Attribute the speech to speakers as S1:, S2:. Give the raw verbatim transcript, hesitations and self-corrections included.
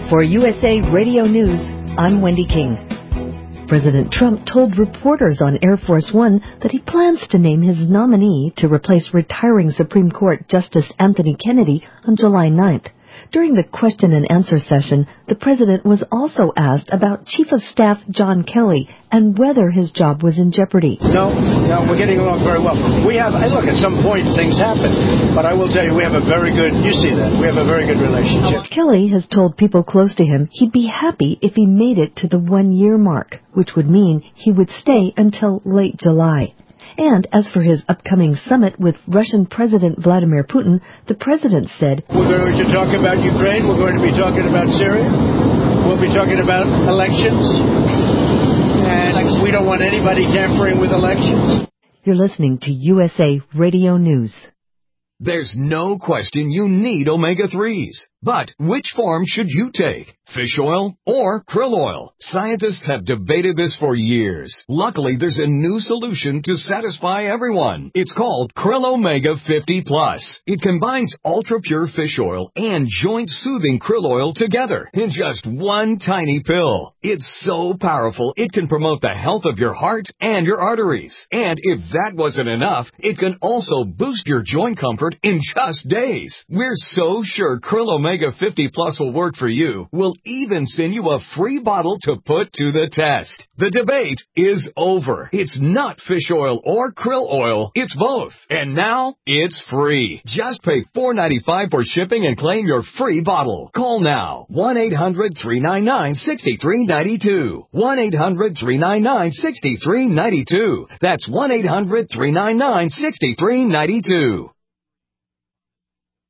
S1: For U S A Radio News, I'm Wendy King. President Trump told reporters on Air Force One that he plans to name his nominee to replace retiring Supreme Court Justice Anthony Kennedy on July ninth. During the question and answer session, the president was also asked about Chief of Staff John Kelly and whether his job was in jeopardy.
S2: No, no, we're getting along very well. We have, look, at some point things happen, but I will tell you we have a very good, you see that, we have a very good relationship.
S1: Kelly has told people close to him he'd be happy if he made it to the one-year mark, which would mean he would stay until late July. And as for his upcoming summit with Russian President Vladimir Putin, the president said,
S2: We're going to talk about Ukraine. We're going to be talking about Syria. We'll be talking about elections. And we don't want anybody tampering with elections.
S1: You're listening to U S A Radio News.
S3: There's no question you need omega threes. But which form should you take? Fish oil or krill oil? Scientists have debated this for years. Luckily, there's a new solution to satisfy everyone. It's called Krill Omega fifty plus. It combines ultra-pure fish oil and joint-soothing krill oil together in just one tiny pill. It's so powerful, it can promote the health of your heart and your arteries. And if that wasn't enough, it can also boost your joint comfort in just days. We're so sure Krill Omega fifty plus will work for you. We'll even send you a free bottle to put to the test. The debate is over. It's not fish oil or krill oil. It's both. And now it's free. Just pay four dollars and ninety-five cents for shipping and claim your free bottle. Call now. one eight hundred three nine nine six three nine two. one eight hundred three nine nine six three nine two. That's one eight hundred three nine nine six three nine two.